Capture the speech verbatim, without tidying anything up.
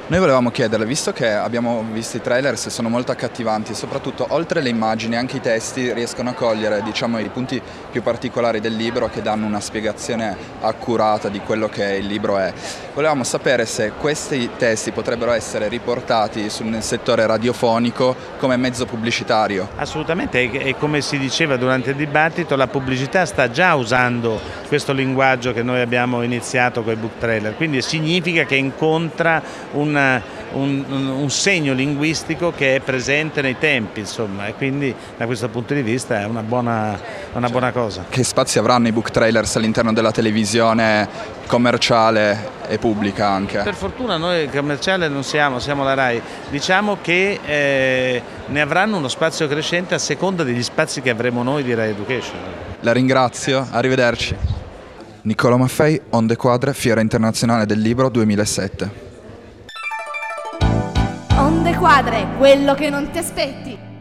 Noi volevamo chiederle, visto che abbiamo visto i trailer, se sono molto accattivanti e soprattutto oltre le immagini anche i testi riescono a cogliere, diciamo, i punti più particolari del libro che danno una spiegazione accurata di quello che il libro è. Volevamo sapere se questi testi potrebbero essere riportati sul, nel settore radiofonico come mezzo pubblicitario. Assolutamente, e come si diceva durante il dibattito, la pubblicità sta già usando questo linguaggio che noi abbiamo iniziato con i book trailer, quindi significa che incontra un Un, un, un segno linguistico che è presente nei tempi, insomma, e quindi da questo punto di vista è una buona, una buona cosa. Che spazi avranno i book trailers all'interno della televisione commerciale e pubblica anche? Per fortuna noi commerciale non siamo, siamo la RAI, diciamo che eh, ne avranno uno spazio crescente a seconda degli spazi che avremo noi di Rai Education. La ringrazio, arrivederci. Nicola Maffei, Onde Quadre, Fiera Internazionale del Libro duemilasette. Onde Quadre, quello che non ti aspetti.